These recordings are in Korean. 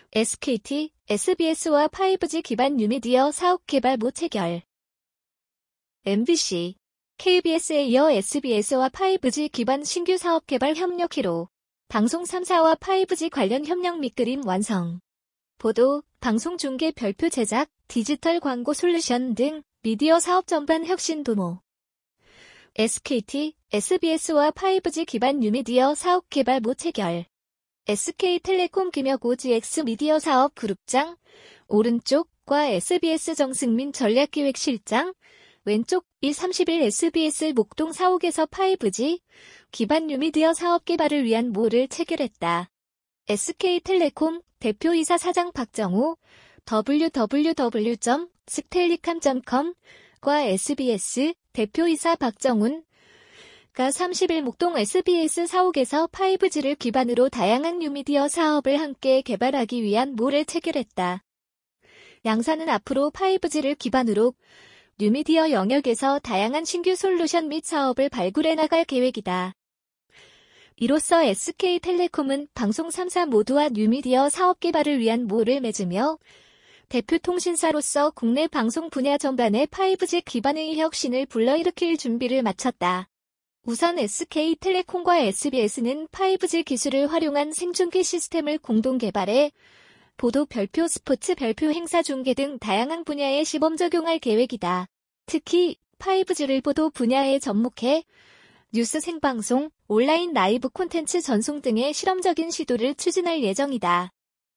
SKT, SBS와 5G 기반 뉴미디어 사업 개발 못 체결. MBC, KBS에 이어 SBS와 5G 기반 신규 사업 개발 협력 회로. 방송 3사와 5G 관련 협력 밑그림 완성. 보도, 방송 중계 별표 제작, 디지털 광고 솔루션 등 미디어 사업 전반 혁신 도모. SKT, SBS와 5G 기반 뉴미디어 사업 개발 못 체결. SK텔레콤 김혁우 GX 미디어 사업 그룹장, 오른쪽과 SBS 정승민 전략기획실장, 왼쪽 30일 SBS 목동 사옥에서 5G 기반 뉴미디어 사업 개발을 위한 모를 체결했다. SK텔레콤 대표이사 사장 박정우, www.stellicom.com과 SBS 대표이사 박정훈, 가 30일 목동 SBS 사옥에서 5G를 기반으로 다양한 뉴미디어 사업을 함께 개발하기 위한 모를 체결했다. 양사는 앞으로 5G를 기반으로 뉴미디어 영역에서 다양한 신규 솔루션 및 사업을 발굴해 나갈 계획이다. 이로써 SK텔레콤은 방송 3사 모두와 뉴미디어 사업 개발을 위한 모를 맺으며 대표 통신사로서 국내 방송 분야 전반의 5G 기반의 혁신을 불러일으킬 준비를 마쳤다. 우선 SK텔레콤과 SBS는 5G 기술을 활용한 생중계 시스템을 공동 개발해 보도 별표 스포츠 별표 행사 중계 등 다양한 분야에 시범 적용할 계획이다. 특히 5G를 보도 분야에 접목해 뉴스 생방송, 온라인 라이브 콘텐츠 전송 등의 실험적인 시도를 추진할 예정이다.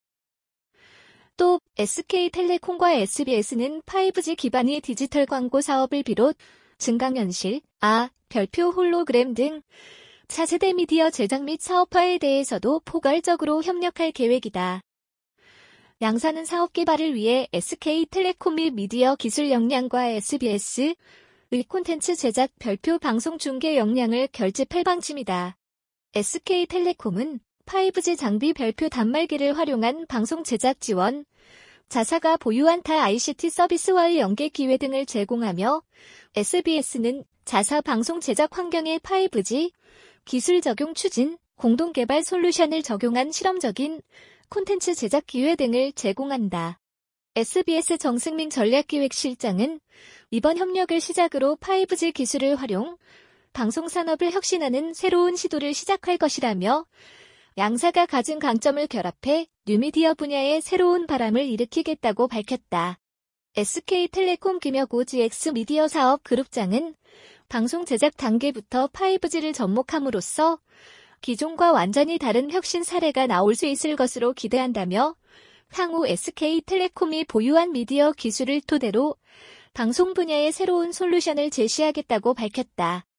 또 SK텔레콤과 SBS는 5G 기반의 디지털 광고 사업을 비롯 증강현실, 별표 홀로그램 등 차세대 미디어 제작 및 사업화에 대해서도 포괄적으로 협력할 계획이다. 양사는 사업 개발을 위해 SK텔레콤의 미디어 기술 역량과 SBS의 콘텐츠 제작 별표 방송 중계 역량을 결집할 방침이다. SK텔레콤은 5G 장비 별표 단말기를 활용한 방송 제작 지원, 자사가 보유한 타 ICT 서비스와의 연계 기회 등을 제공하며 SBS는 자사 방송 제작 환경의 5G 기술 적용 추진, 공동 개발 솔루션을 적용한 실험적인 콘텐츠 제작 기회 등을 제공한다. SBS 정승민 전략기획실장은 이번 협력을 시작으로 5G 기술을 활용, 방송 산업을 혁신하는 새로운 시도를 시작할 것이라며 양사가 가진 강점을 결합해 뉴미디어 분야에 새로운 바람을 일으키겠다고 밝혔다. SK텔레콤 김혁우 GX 미디어 사업 그룹장은 방송 제작 단계부터 5G를 접목함으로써 기존과 완전히 다른 혁신 사례가 나올 수 있을 것으로 기대한다며 향후 SK텔레콤이 보유한 미디어 기술을 토대로 방송 분야의 새로운 솔루션을 제시하겠다고 밝혔다.